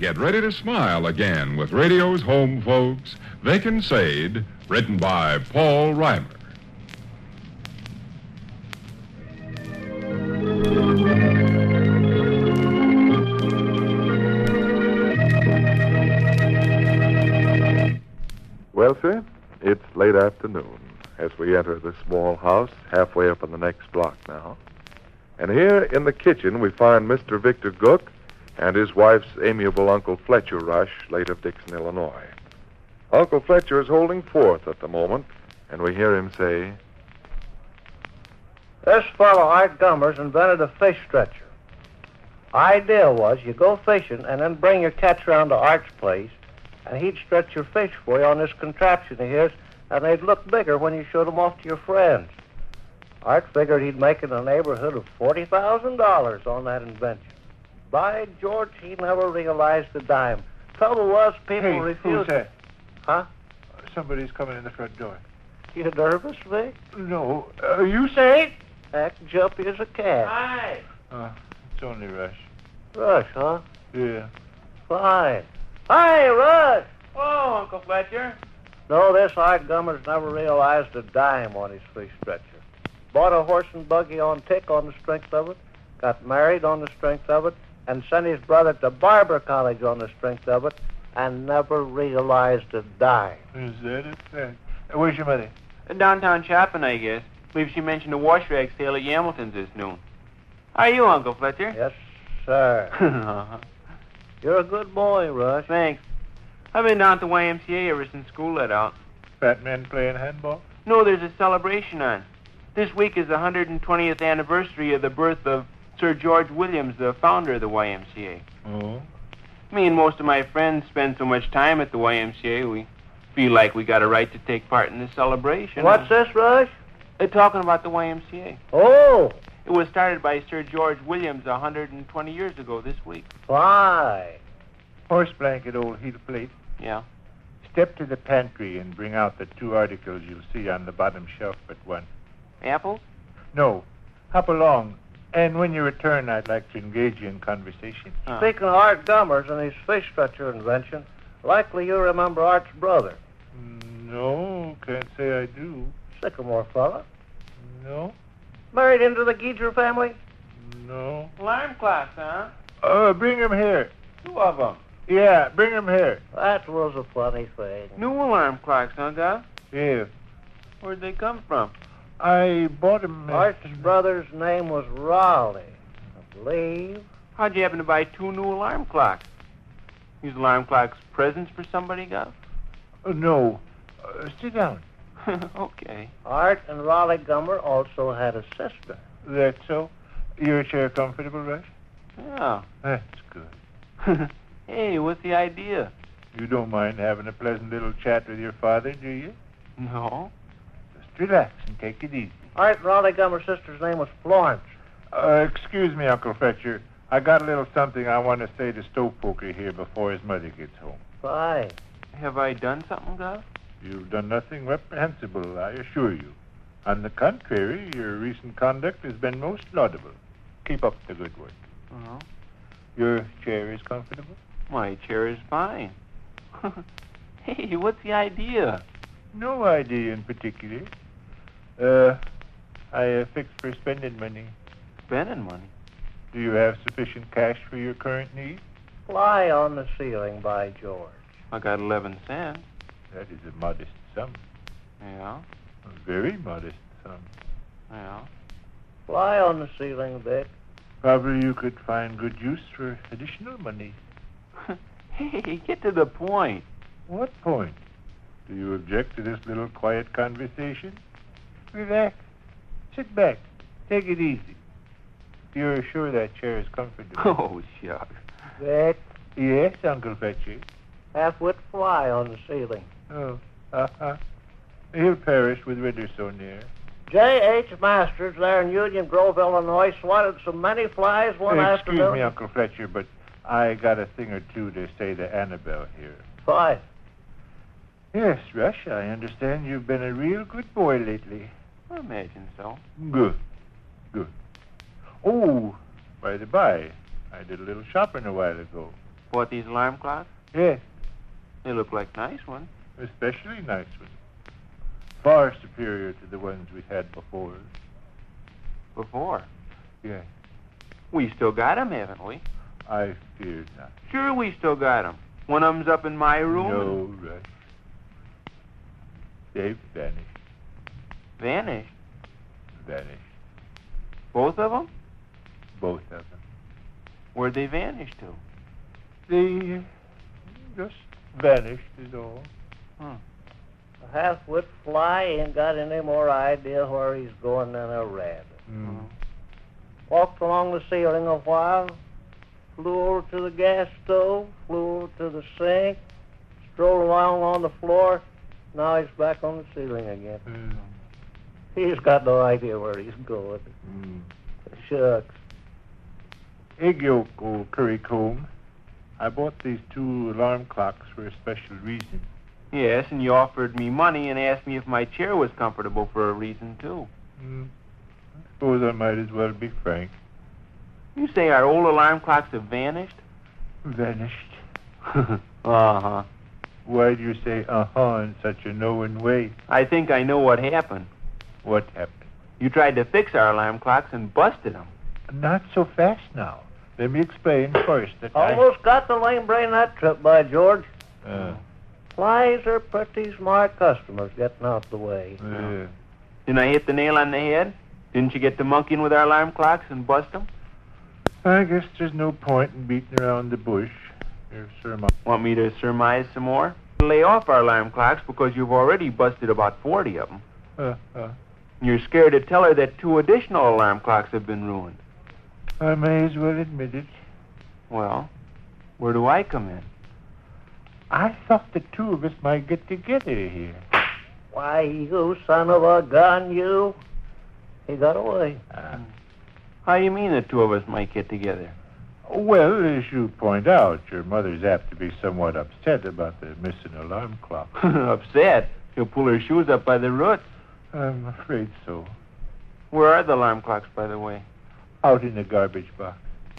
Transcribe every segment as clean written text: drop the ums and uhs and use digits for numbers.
get ready to smile again with radio's home folks, Vic and Sade, written by Paul Reimer. Well, sir, it's late afternoon as we enter the small house halfway up on the next block now. And here in the kitchen we find Mr. Victor Gook and his wife's amiable Uncle Fletcher Rush, late of Dixon, Illinois. Uncle Fletcher is holding forth at the moment, and we hear him say, "This fellow, Art Gummers, invented a fish stretcher. Idea was you go fishing and then bring your catch around to Art's place, and he'd stretch your fish for you on this contraption of his, and they'd look bigger when you showed them off to your friends. Art figured he'd make in the neighborhood of $40,000 on that invention. By George, he never realized the dime. Trouble was, people refused. Who's that? Huh? Somebody's coming in the front door. You nervous, Vic? No. You say? Act jumpy as a cat. Hi. It's only Rush. Rush, huh? Yeah. Fine. Hi, Rush! Oh, Uncle Fletcher. No, this Art Gummers never realized a dime on his fish stretcher. Bought a horse and buggy on tick on the strength of it, got married on the strength of it, and sent his brother to barber college on the strength of it, and never realized a dime. Is that it? Where's your mother? Downtown shopping, I guess. Believe she mentioned a wash rag sale at Yamilton's this noon. How are you, Uncle Fletcher? Yes, sir. Uh-huh. You're a good boy, Rush. Thanks. I've been down to YMCA ever since school let out. Fat men playing handball? No, there's a celebration on. This week is the 120th anniversary of the birth of Sir George Williams, the founder of the YMCA. Oh? Me and most of my friends spend so much time at the YMCA, we feel like we got a right to take part in this celebration. What's this, Rush? They're talking about the YMCA. Oh, It was started by Sir George Williams 120 years ago this week. fine. Horse blanket, old heel plate. Yeah. Step to the pantry and bring out the 2 articles you'll see on the bottom shelf but one. Apples? No. Hop along. And when you return, I'd like to engage you in conversation. Speaking of Art Gummers and his fish stretcher invention, likely you remember Art's brother. No, can't say I do. Sycamore fella. No? Married into the Geezer family? No. Alarm clocks, huh? Bring him here. 2 of them. Yeah, bring him here. That was a funny thing. New alarm clocks, huh, Gus? Yeah. Where'd they come from? I bought him... Art's brother's name was Raleigh, I believe. How'd you happen to buy 2 new alarm clocks? These alarm clocks presents for somebody, Gus? No. Sit down. Okay. Art and Raleigh Gummer also had a sister. That's so? Your chair comfortable, Rush? Yeah. That's good. Hey, what's the idea? You don't mind having a pleasant little chat with your father, do you? No. Just relax and take it easy. Art and Raleigh Gummer's sister's name was Florence. Excuse me, Uncle Fletcher. I got a little something I want to say to Stovepoker here before his mother gets home. Fine. Have I done something, Gus? You've done nothing reprehensible, I assure you. On the contrary, your recent conduct has been most laudable. Keep up the good work. Uh-huh. Your chair is comfortable? My chair is fine. Hey, what's the idea? No idea in particular. I fixed for spending money. Spending money? Do you have sufficient cash for your current needs? Fly on the ceiling, by George. I got 11 cents. That is a modest sum. Yeah, A very modest sum. yeah. Fly on the ceiling, Vic. Probably you could find good use for additional money. Hey, get to the point. What point? Do you object to this little quiet conversation? Relax. Sit back. Take it easy. You're sure that chair is comfortable? Oh, shucks. Vic, Yes, Uncle Fletcher. half-wit fly on the ceiling. Oh, He'll perish with ridders so near. J.H. Masters there in Union Grove, Illinois, swatted so many flies one Excuse afternoon. me, Uncle Fletcher, but I got a thing or two to say to Annabelle here. Fine. Yes, Rush, I understand you've been a real good boy lately. I imagine so. Good. Oh, by the by, I did a little shopping a while ago. bought these alarm clocks? Yes, They look like nice ones. especially nice ones. Far superior to the ones we had before. Before. Yes, We still got 'em, haven't we? I fear not. Sure, we still got 'em. One of 'em's up in my room. No, Rush. They've vanished. Vanished. Vanished. Both of 'em? Both of them. Where'd they vanish to? They just vanished is all. A half-wit fly ain't got any more idea where he's going than a rabbit. Walked along the ceiling a while, flew over to the gas stove, flew over to the sink, strolled along on the floor. Now he's back on the ceiling again. He's got no idea where he's going. Shucks. Egg yolk, old currycomb. I bought these 2 alarm clocks for a special reason. Yes, and you offered me money and asked me if my chair was comfortable for a reason, too. I suppose I might as well be frank. You say our old alarm clocks have vanished? Vanished. Uh-huh. Why do you say uh-huh in such a knowing way? I think I know what happened. What happened? You tried to fix our alarm clocks and busted them. Not so fast now. Let me explain first that Almost got the lame brain that trip, by George. I... Flies are pretty smart customers getting out the way. Didn't I hit the nail on the head? Didn't you get to monkeying with our alarm clocks and bust them? I guess there's no point in beating around the bush. You're surmise. Want me to surmise some more? Lay off our alarm clocks because you've already busted about 40 of them. You're scared to tell her that 2 additional alarm clocks have been ruined. I may as well admit it. Well, where do I come in? I thought the 2 of us might get together here. Why, you son of a gun, you. He got away. How do you mean the 2 of us might get together? Well, as you point out, your mother's apt to be somewhat upset about the missing alarm clock. Upset? She'll pull her shoes up by the roots. I'm afraid so. Where are the alarm clocks, by the way? Out in the garbage box.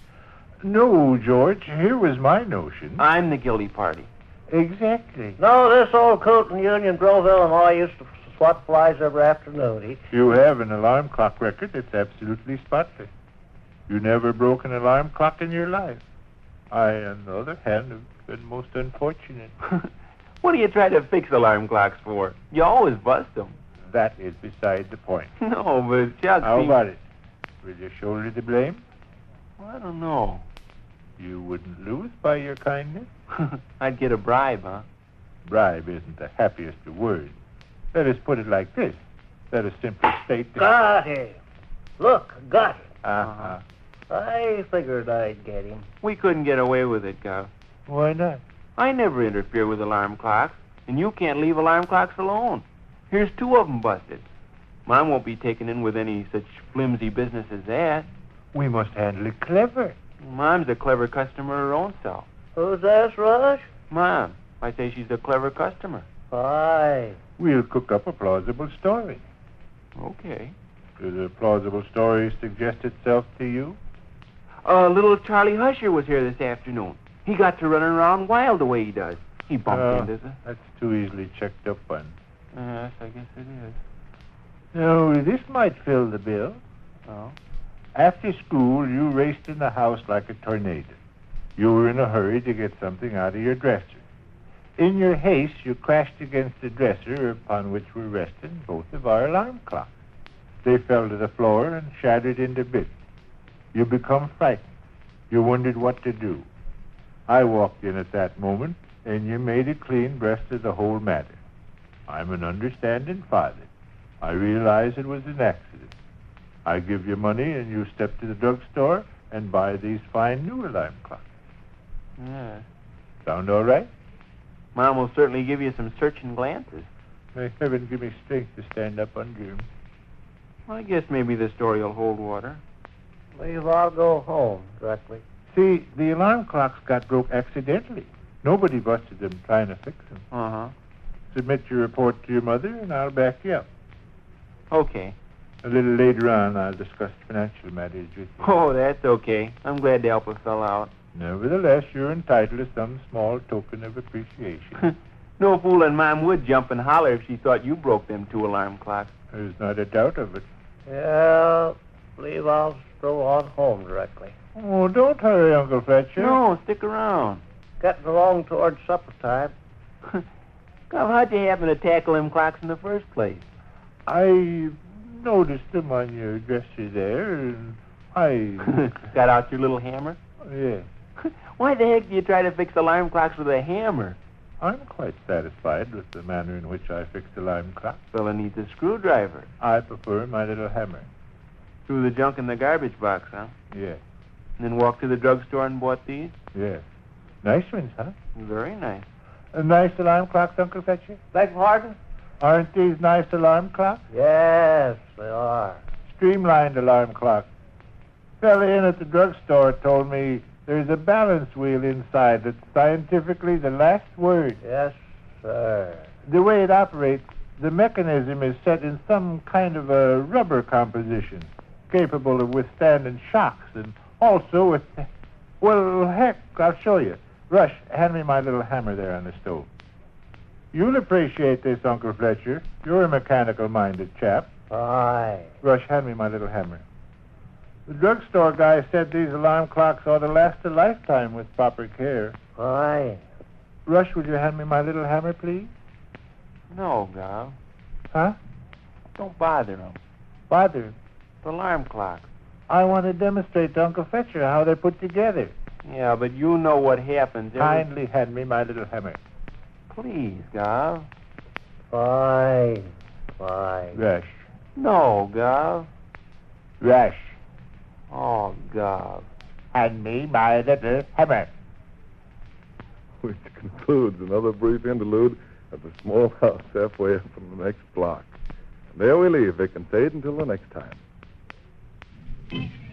No, George, here was my notion. I'm the guilty party. Exactly. No, this old coot in Union Grove, Illinois used to swat flies every afternoon. You have an alarm clock record that's absolutely spotless. You never broke an alarm clock in your life. I, on the other hand, have been most unfortunate. What do you try to fix alarm clocks for? You always bust them. That is beside the point. No, but Chuck... How about it? Will you shoulder the blame? I don't know. You wouldn't lose by your kindness? I'd get a bribe, huh? Bribe isn't the happiest of words. Let us put it like this. Let us simply state that... Got him. Look, got him. Uh-huh. I figured I'd get him. We couldn't get away with it, Gus. Why not? I never interfere with alarm clocks, and you can't leave alarm clocks alone. Here's 2 of them busted. Mine won't be taken in with any such flimsy business as that. We must handle it clever. Mom's a clever customer her own self. Who's this, Rush? Mom, I say she's a clever customer. Aye. We'll cook up a plausible story. Okay. Does a plausible story suggest itself to you? Little Charlie Husher was here this afternoon. He got to running around wild the way he does. He bumped into the... That's too easily checked up on. Yes, I guess it is. No, this might fill the bill. Oh? After school, you raced in the house like a tornado. You were in a hurry to get something out of your dresser. In your haste, you crashed against the dresser upon which were resting both of our alarm clocks. They fell to the floor and shattered into bits. You become frightened. You wondered what to do. I walked in at that moment, and you made a clean breast of the whole matter. I'm an understanding father. I realize it was an accident. I give you money, and you step to the drugstore and buy these fine new alarm clocks. Yeah. Sound all right? Mom will certainly give you some searching glances. May heaven give me strength to stand up under him. I guess maybe the story will hold water. Believe I'll go home directly. See, the alarm clocks got broke accidentally. Nobody busted them trying to fix them. Uh-huh. Submit your report to your mother, and I'll back you up. Okay. A little later on, I'll discuss financial matters with you. Oh, that's okay. I'm glad to help a fellow out. Nevertheless, you're entitled to some small token of appreciation. No foolin' Mom would jump and holler if she thought you broke them 2 alarm clocks. There's not a doubt of it. Yeah, believe I'll stroll on home directly. Oh, don't hurry, Uncle Fletcher. No, stick around. Getting along towards supper time. Gov, how'd you happen to tackle them clocks in the first place? I noticed them on your dresser there, and I... Got out your little hammer? Yes. Why the heck do you try to fix alarm clocks with a hammer? I'm quite satisfied with the manner in which I fixed alarm clocks. Fella needs a screwdriver. I prefer my little hammer. Threw the junk in the garbage box, huh? Yes. And then walked to the drugstore and bought these? Yes. Nice ones, huh? Very nice. Nice alarm clocks, Uncle Fletcher? Beg pardon? Aren't these nice alarm clocks? Yes, they are. Streamlined alarm clocks. Fella in at the drugstore told me there's a balance wheel inside that's scientifically the last word. Yes, sir. The way it operates, the mechanism is set in some kind of a rubber composition, capable of withstanding shocks, and also with... Well, heck, I'll show you. Rush, hand me my little hammer there on the stove. You'll appreciate this, Uncle Fletcher. You're a mechanical-minded chap. Aye. Rush, hand me my little hammer. The drugstore guy said these alarm clocks ought to last a lifetime with proper care. Aye. Rush, would you hand me my little hammer, please? No, Gov. Huh? Don't bother them. Bother. The alarm clocks. I want to demonstrate to Uncle Fletcher how they're put together. Yeah, but you know what happens. Kindly hand me my little hammer. Please, Gov. Fine. Fine. Rush. No, Gov. Rush. Oh, Gov. Hand me my little hammer. Which concludes another brief interlude at the small house halfway up from the next block. And there we leave Vic and Sade until the next time.